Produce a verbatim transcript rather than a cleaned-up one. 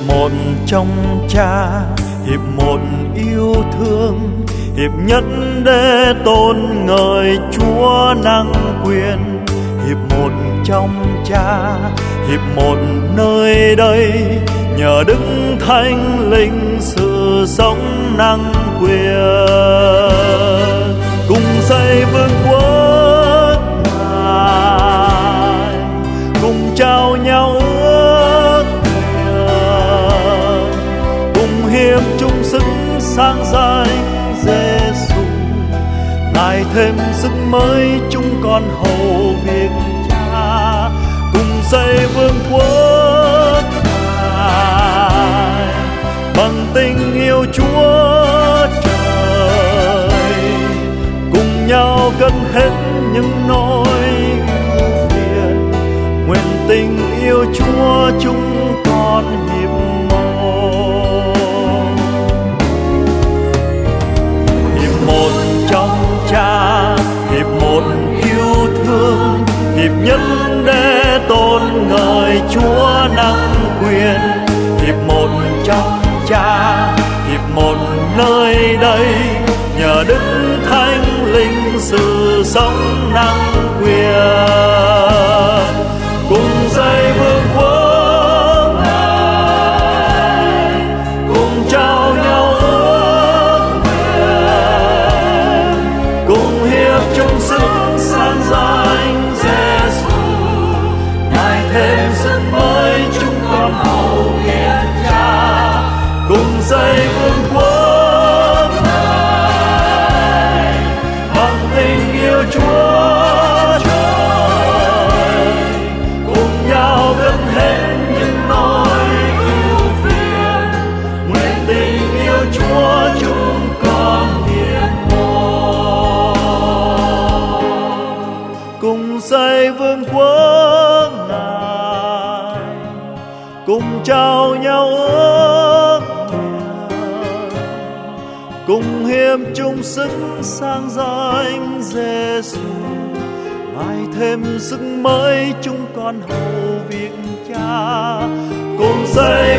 một trong Cha, hiệp một yêu thương, hiệp nhất để tôn ngợi Chúa năng quyền. Hiệp một trong Cha, hiệp một nơi đây, nhờ Đức Thánh Linh sự sống năng quyền. Cùng xây vương quốc Ngài, cùng trao nhau ước nguyện, cùng hiệp chung sức sáng danh Giêsu. Ngài thêm sức mới chúng con hầu việc Cha, cùng xây vương quốc Ngài bằng tình yêu Chúa trời, cùng nhau cất hết những nỗi ưu phiền. Nguyện tình yêu Chúa chúng con hiệp một, hiệp một trong Cha, hiệp một yêu thương, hiệp nhất để tôn ngợi Chúa năng quyền. Hiệp một trong Cha, hiệp một nơi đây, nhờ Đức Thánh Linh sự sống năng quyền. Cùng xây vương quốc Ngài, cùng trao nhau ước nguyện, cùng hiệp chung sức sáng danh Giêsu. Ngài thêm sức mới chúng con hầu việc Cha, cùng xây vương quốc Ngài bằng tình yêu Chúa trời, cùng nhau cất hết những nỗi ưu phiền. Nguyện tình yêu Chúa chúng con hiệp một, cùng xây vương quốc Ngài, cùng trao nhau ước nguyện, cùng hiệp chung sức sáng danh Giêsu. Ngài thêm sức mới chúng con hầu việc Cha, cùng xây